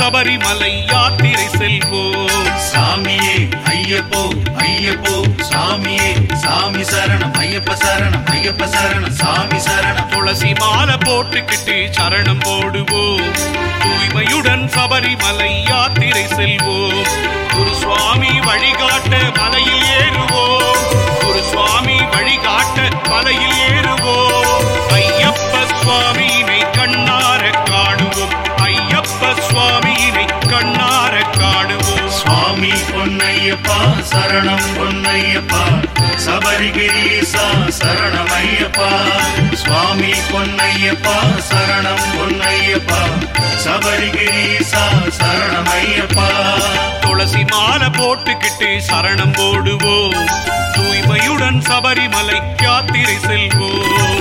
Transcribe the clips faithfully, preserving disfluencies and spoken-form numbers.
சபரிமலை யாத்திரை செல்வோம். சாமியே ஐயப்போ ஐயப்போ சாமியே சாமி சரணம் ஐயப்ப சரணம் ஐயப்ப சரணம் சாமி சரணம். துளசி மாலை போட்டுக்கிட்டு சரணம் போடுவோம். தூய்மையுடன் சபரிமலை யாத்திரை செல்வோம். குரு சுவாமி வழிகாட்ட மலையில் ஏறுவோம். குரு சுவாமி வழிகாட்ட மலையில் ஏறுவோம். ஐயப்ப சுவாமியினை கண்ணார காணுவோம். ஐயப்ப சுவாமியினை கண்ணார காணுவோம். சுவாமி பொன்னையப்பா சரணம் பொன்னையப்பா சபரிகிரீசா சரணம் ஐயப்பா. சுவாமி பொன்னையப்பா சரணம் பொன்னையப்பா சபரிகிரீசா சரணம் ஐயப்பா. துளசி மாலை போட்டுக்கிட்டு சரணம் போடுவோம். தூய்மையுடன் சபரிமலை யாத்திரை செல்வோம்.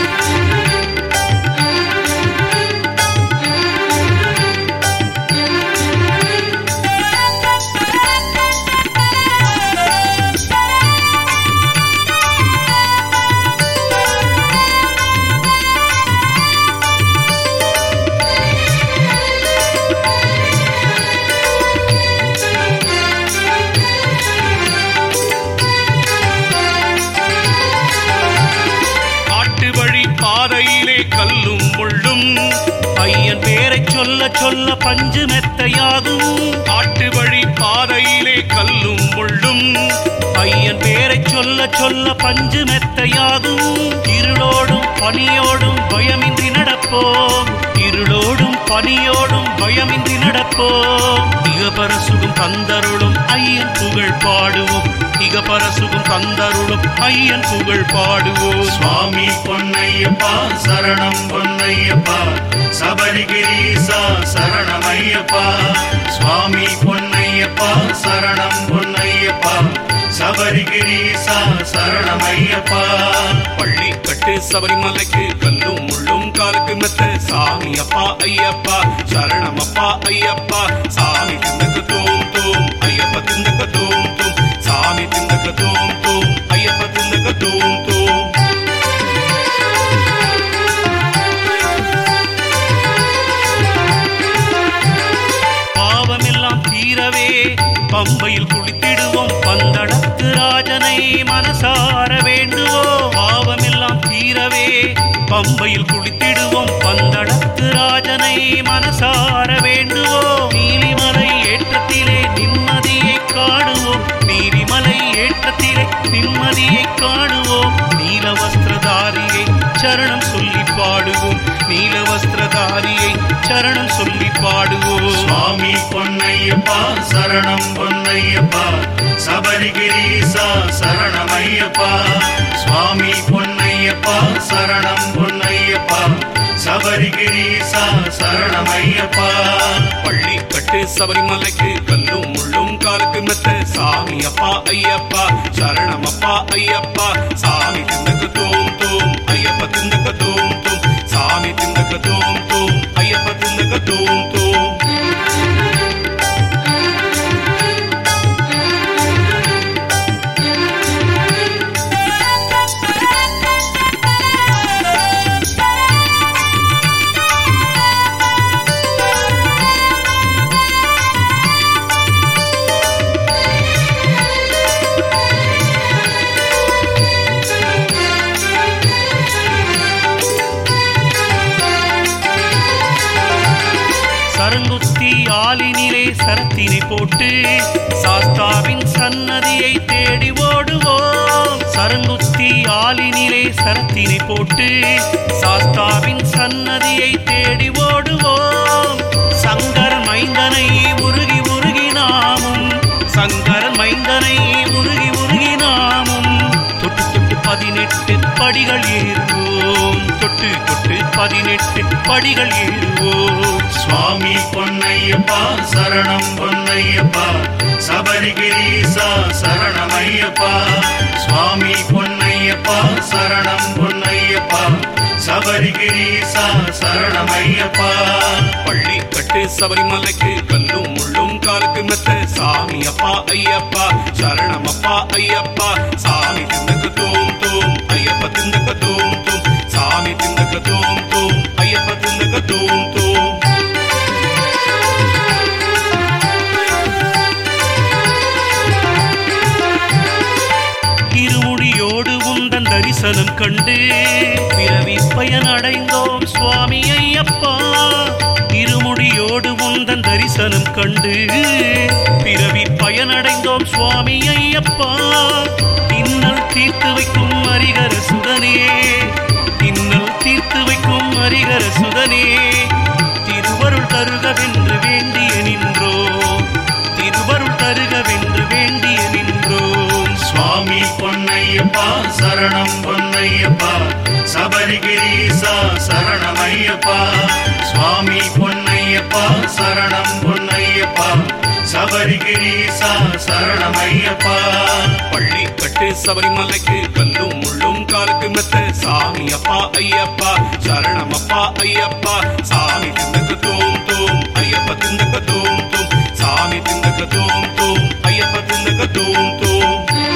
பாதையிலே கல்லும் முள்ளும் ஐயன் பேரை சொல்ல சொல்ல பஞ்சு மெத்தையாகும். காட்டு வழி பாதையிலே கல்லும் முள்ளும் ஐயன் பேரை சொல்ல சொல்ல பஞ்சு மெத்தையாகும். இருளோடும் பனியோடும் பயமின்றி நடப்போம். இருளோடும் பனியோடும் பயமின்றி நடப்போம். இகபரசுகும் தந்தருளும் ஐயன் புகழ் பாடுவோம். இகபரசுகும் தந்தருளும் ஐயன் புகழ் பாடுவோம். சுவாமி பொன்னையப்பா சரணம் பொன்னையப்பா சபரிகிரீசா சரணம் ஐயப்பா. சுவாமி பொன்னையப்பா சரணம் பொன்னையப்பா சபரிகிரீசா சரணம் ஐயப்பா. பள்ளி கட்டு சபரிமலைக்கு கல்லும் முள்ளும் காலுக்கு மெத்த சாமி அப்பா ஐயப்பா சரணம் அப்பா ஐயப்பா. சாமி திந்தக்கு தூம் தூம் ஐயப்ப திந்தக்கு தூம் தூம் சாமி திந்தக்கு தூம் தூம் ஐயப்ப திந்தக்கு தூம் தூம். பாவமெல்லாம் தீரவே பம்பையில் குளித்திடுவோம். பந்தளத்து ராஜனை மனசார வேண்டுவோம். பாவமெல்லாம் தீரவே பம்பையில் குளித்திடுவோம். பந்தளத்து ராஜனை மனசார வேண்டுவோம். நீலிமலை ஏற்றத்திலே நிம்மதியை காணுவோம். நீலிமலை ஏற்றத்திலே நிம்மதியை காணுவோம். நீல வஸ்திரதாரியை சரணம் சொல்லி பாடுவோம். நீல வஸ்திரதாரியை சரணம் சொல்லி பாடுவோம். சுவாமி பொன்னையப்பா சரணம் பொன்னையப்பா சபரிகிரீசா சரணம் ஐயப்பா. சுவாமி பொன்னையப்பா சரணம் பொன்னையப்பா சபரிகிரீசா சரணம் ஐயப்பா. பள்ளி கட்டு சபரிமலைக்கு கல்லும் முள்ளும் காலுக்கு மெத்த சாமி அப்பா ஐயப்பா சரணம் அப்பா ஐயப்பா. சாமி திந்தக்கு தூம் தூம் ஐயப்ப திந்தக்கு தூம் தூம் சாமி திந்தக்கு தூம் தூம் ஐயப்ப திந்தக்கு தூம் தூம். சரங்குத்தி ஆலினிலே சரத்தினை போட்டு சாஸ்தாவின் சன்னதியை தேடி ஓடுவோம். சரங்குத்தி ஆலினிலே சரத்தினை போட்டு சாஸ்தாவின் சன்னதியை தேடி ஓடுவோம். சங்கரன் மைந்தனை உருகி உருகி நாமும் சங்கரன் மைந்தனை உருகி உருகி நாமும் தொட்டு தொட்டு பதினெட்டு படிகள் ஏறுவோம். தொட்டு தொட்டு பதினெட்டு படிகள் ஏறுவோம். சுவாமி பொன்னையப்பா சரணம் பொன்னையப்பா சபரிகிரீசா சரணம் ஐயப்பா. சுவாமி பொன்னையப்பா சரணம் பொன்னையப்பா சபரிகிரீசா சரணம் ஐயப்பா. பள்ளி கட்டு சபரிமலைக்கு கல்லும் முள்ளும் காலுக்கு மெத்த சாமி அப்பா ஐயப்பா சரணம் அப்பா ஐயப்பா. சாமி திந்தக்கு தூம் தூம் ஐயப்ப திந்தக்கு தூம் தூம் சாமி திந்தக்கு தூம் தூம் ஐயப்ப திந்தக்கு தூம் தூம். தரிசனம் கண்டு பிறவி பயனடைந்தோம் சுவாமி ஐயப்பா. இருமுடியோடு உந்தன் தரிசனம் கண்டு பிறவி பயனடைந்தோம் சுவாமி ஐயப்பா. இன்னல் தீர்த்து வைக்கும் ஹரிஹர சுதனே, இன்னல் தீர்த்து வைக்கும் ஹரிஹர சுதனே, திருவருள் தருகவென்று வேண்டிய நின்றோ, திருவருள் தருகவென்று வேண்டிய நின்றோம். சுவாமி பொன்னையப்பா சரணம் பொன்னையப்பா, சபரிகிரீசா சரணமையப்பா. சுவாமி பொன்னையப்பா சரணம் பொன்னையப்பா, சபரிகிரீசா சரணமையப்பா. பள்ளி கட்டு சபரிமலைக்கு கல்லும் முள்ளும் காலுக்கு மெத்த சாமி அப்பா ஐயப்பா, சரணம் அப்பா ஐயப்பா. சாமி திந்தக்க தோம் தோம் ஐயப்ப திந்தக்க தோம் தோம், சாமி திந்தக்க தோம் தோம் ஐயப்ப திந்தக்க தோம் தோம்.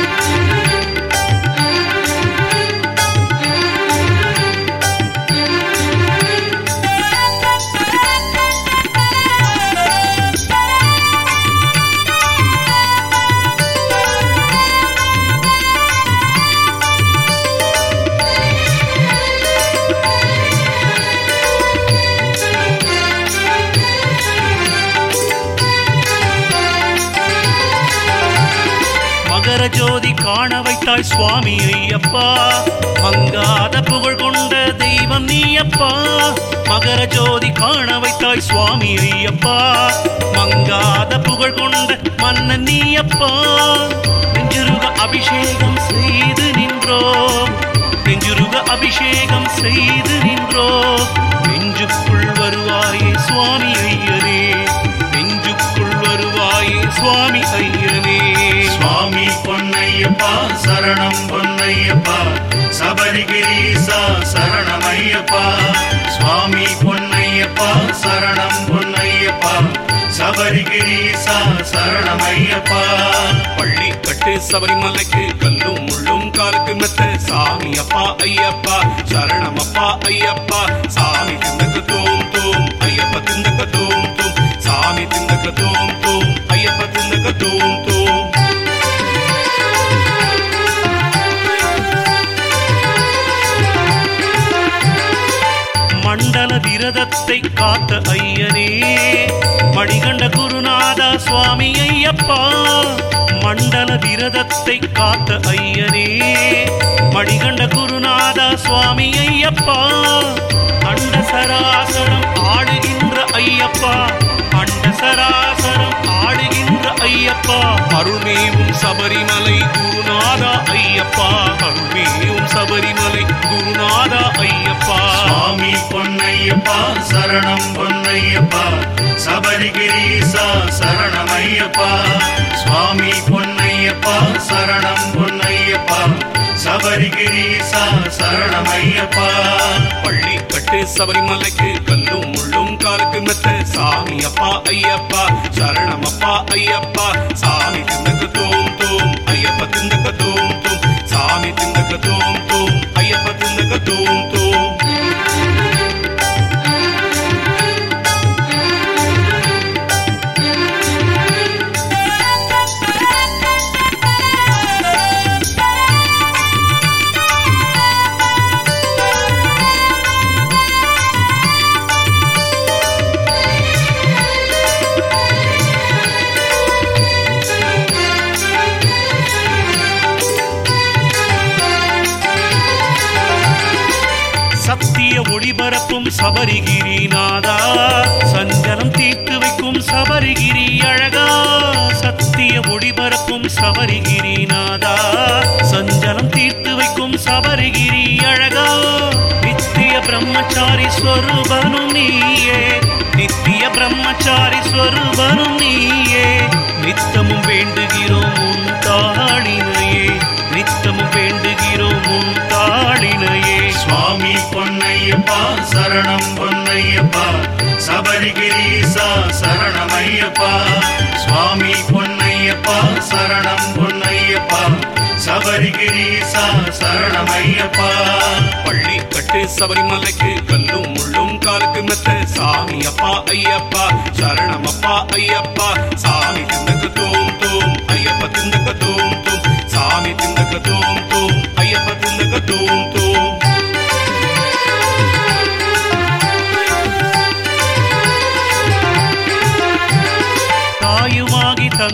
ஜோதி காண வைத்தாய் சுவாமி ஐயப்பா, மங்காத புகழ் கொண்ட தெய்வம் நீயப்பா. மகர ஜோதி காண வைத்தாய் சுவாமி ஐயப்பா, மங்காத புகழ் கொண்ட மன்னன் நீயப்பா. நெஞ்சுருக அபிஷேகம் செய்து நின்றோம், நெஞ்சுருக அபிஷேகம் செய்து நின்றோம். நெஞ்சுக்குள் வருவாயே சுவாமி ஐயனே, நெஞ்சுக்குள் வருவாயே சுவாமி ஐயனே. சுவாமி பொன்னையப்பா சரணம் பொன்னையப்பா, சபரிகிரீசா சரணமையப்பா. சுவாமி பொன்னையப்பா சரணம் பொன்னையப்பா, சபரிகிரீசா சரணமையப்பா. பள்ளி கட்டு சபரிமலைக்கு கல்லும் முள்ளும் காலுக்கு மெத்த சாமி அப்பா ஐயப்பா, சரணம் அப்பா ஐயப்பா. சாமி திந்தக்க தோம் தோம் ஐயப்ப திந்தக்க தோம் தோம், சாமி திந்தக்க தோம் தோம் ஐயப்ப திந்தக்க தோம் தோம். மண்டல விரதத்தை காத்த ஐயனே, மணிகண்ட குருநாதா சுவாமி ஐயப்பா. மண்டல விரதத்தை காத்த ஐயனே, மணிகண்ட குருநாதா சுவாமி ஐயப்பா. அண்ட சராசரம் ஆடுகின்ற ஐயப்பா, அண்ட சராசரம் ஆடுகின்ற ஐயப்பா. அருள்மேவும் சபரிமலை குருநாதா ஐயப்பா, அருள்மேவும் சபரிமலை குருநாதா ஐயப்பா. சுவாமி பொன்னையப்பா சரணம் பொன்னையப்பா, சபரிகிரீசா சரணமையப்பா. சுவாமி பொன்னையப்பா சரணம் பொன்னையப்பா, சபரிகிரீசா சரணமையப்பா. பள்ளி கட்டு சபரிமலைக்கு கல்லும் முள்ளும் காலுக்கு மெத்த சாமி அப்பா ஐயப்பா, சரணம் அப்பா ஐயப்பா. சாமி திந்தக்க தோம் தோம் ஐயப்ப திந்தக்க தோம் தோம், சாமி திந்தக்க தோம் தோம் ஐயப்ப திந்தக்க தோம் தோம். ஒளிபரப்பும் சபரிகிரிநாதா, சஞ்சலம் தீர்த்து வைக்கும் சபரிகிரி அழகா. சத்திய ஒளிபரப்பும் சபரிகிரிநாதா, சஞ்சலம் தீர்த்து வைக்கும் சபரிகிரி அழகா. நித்திய பிரம்மச்சாரி ஸ்வரூபனும் நீயே, நித்திய பிரம்மச்சாரி ஸ்வரூபனும் நீயே. நித்தமும் வேண்டுகிறோம் உன் தாளினையே, நித்தமும் வேண்டுகிறோம் உன் தாளினையே. சுவாமி பொன்னையப்பா சரணம் பொன்னையப்பா, சபரிகிரீசா சரணமையப்பா. சுவாமி பொன்னையப்பா சரணம் பொன்னையப்பா, சபரிகிரீசா சரணமையப்பா. பள்ளி கட்டு சபரிமலைக்கு கல்லும் முள்ளும் காலுக்கு மெத்த சாமி அப்பா ஐயப்பா, சரணம் அப்பா ஐயப்பா. சாமி திந்தக்க தோம் தோம் ஐயப்ப திந்தக்க தோம் தோம், சாமி திந்தக்க தோம் தோம் ஐயப்ப திந்தக்க தோம்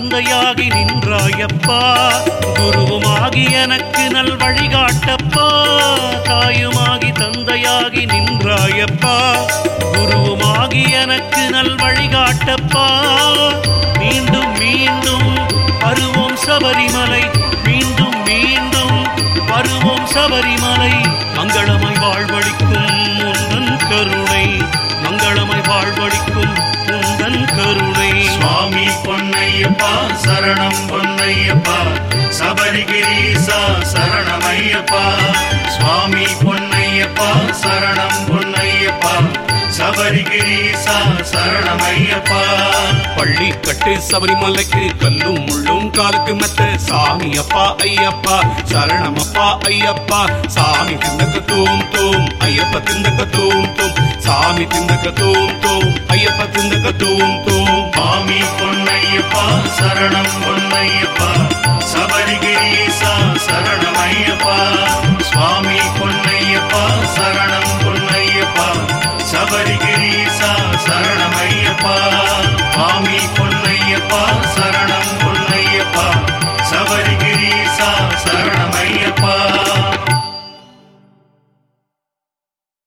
தந்தையாகி நின்றாயப்பா, குருவுமாகி எனக்கு நல் வழிகாட்டப்பா. தாயுமாகி தந்தையாகி நின்றாயப்பா, குருவுமாகி எனக்கு நல் வழிகாட்டப்பா. மீண்டும் மீண்டும் வருவோம் சபரிமலை, மீண்டும் மீண்டும் வருவோம் சபரிமலை. மங்களமாய் வாழ்வழிக்கும் உந்தன் கருணை, மங்களமாய் வாழ்வழிக்கும் உந்தன் கருணை. சுவாமி பொன்னையப்பா சரணம் பொன்னையப்பா, சபரிகிரீசா சரணமையப்பா. சுவாமி பொன்னையப்பா சரணம் பொன்னையப்பா, சபரிகிரீசா சரணமையப்பா. பள்ளி கட்டு சபரிமலைக்கு கல்லும் முள்ளும் காலுக்கு மெத்த சாமி அப்பா ஐயப்பா சரணம் அப்பா ஐயப்பா. சாமி திந்தக்க தூம் தூம் ஐயப்ப திந்தக்க தூம் தூம், சாமி திந்தக்க தூம் தூம் ஐயப்ப திந்தக்க தூம் தூம். சுவாமி பொன்னையப்பா சரணம் பொன்னையப்பா, சபரிகிரீசா சரணமையப்பா. சுவாமி பொன்னையப்பா சரணம் பொன்னையப்பா, சபரிகிரீசா சரணமையப்பா. சுவாமி பொன்னையப்பா சரணம் பொன்னையப்பா, சபரிகிரீசா சரணமையப்பா.